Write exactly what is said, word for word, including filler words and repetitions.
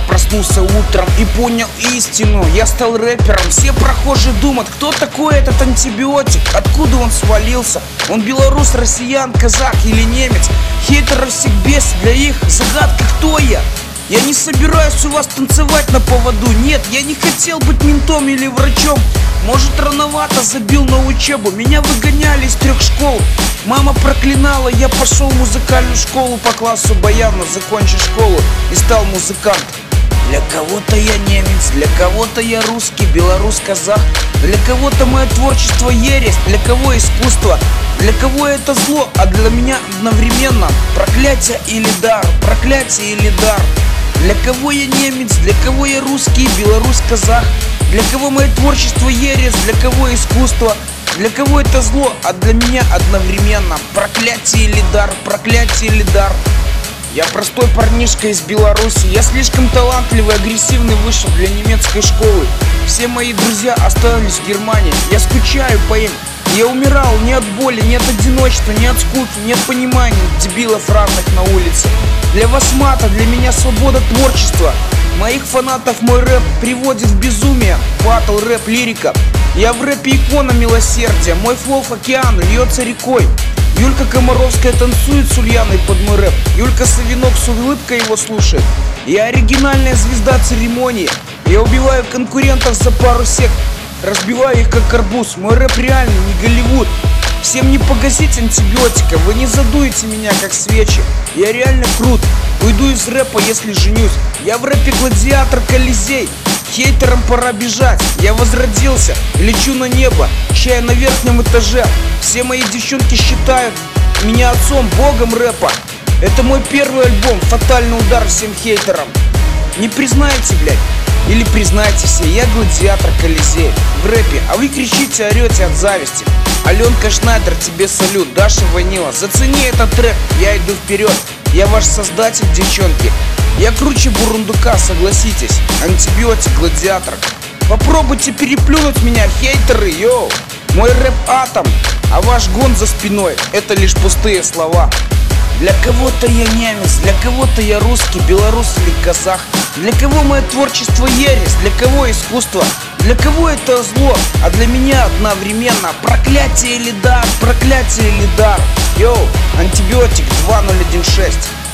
проснулся утром и понял истину. Я стал рэпером. Все прохожие думают, кто такой этот антибиотик, откуда он свалился. Он белорус, россиян, казах или немец. Хейтеров всех бесит, для их загадка, кто я. Я не собираюсь у вас танцевать на поводу. Нет, я не хотел быть ментом или врачом. Может, рановато забил на учебу. Меня выгоняли из трех школ. Мама проклинала, я пошел в музыкальную школу по классу баяна, закончил школу и стал музыкантом. Для кого-то я немец, для кого-то я русский, белорус, казах. Для кого-то мое творчество ересь, для кого искусство. Для кого это зло, а для меня одновременно проклятие или дар, проклятие или дар. Для кого я немец, для кого я русский, белорус, казах. Для кого мое творчество ересь, для кого искусство. Для кого это зло, а для меня одновременно проклятие или дар, проклятие или дар. Я простой парнишка из Беларуси. Я слишком талантливый, агрессивный, вышел для немецкой школы. Все мои друзья остались в Германии. Я скучаю по им. Я умирал не от боли, не от одиночества, не от скуки, не от понимания дебилов равных на улице. Для вас мата, для меня свобода творчества. Моих фанатов мой рэп приводит в безумие. Батл, рэп, лирика. Я в рэпе икона милосердия. Мой флоу океан льется рекой. Юлька Комаровская танцует с Ульяной под мой рэп. Юлька Савинок с улыбкой его слушает. Я оригинальная звезда церемонии. Я убиваю конкурентов за пару сек, разбиваю их как арбуз. Мой рэп реальный, не Голливуд. Всем не погасить антибиотика. Вы не задуете меня как свечи. Я реально крут. Уйду из рэпа, если женюсь. Я в рэпе гладиатор, Колизей. Хейтерам пора бежать. Я возродился, лечу на небо, чай на верхнем этаже. Все мои девчонки считают меня отцом, богом рэпа. Это мой первый альбом, фатальный удар всем хейтерам. Не признаете, блядь? Или признайте все, я гладиатор, Колизей в рэпе, а вы кричите, орете от зависти. Аленка Шнайдер, тебе салют, Даша Ванила. Зацени этот трек, я иду вперед. Я ваш создатель, девчонки. Я круче бурундука, согласитесь. Антибиотик, гладиатор. Попробуйте переплюнуть меня, хейтеры, йоу. Мой рэп атом, а ваш гон за спиной — это лишь пустые слова. Для кого-то я немец, для кого-то я русский, белорус или казах. Для кого мое творчество ересь, для кого искусство. Для кого это зло, а для меня одновременно проклятие или дар, проклятие или дар. Йоу, антибиотик два ноль один шесть.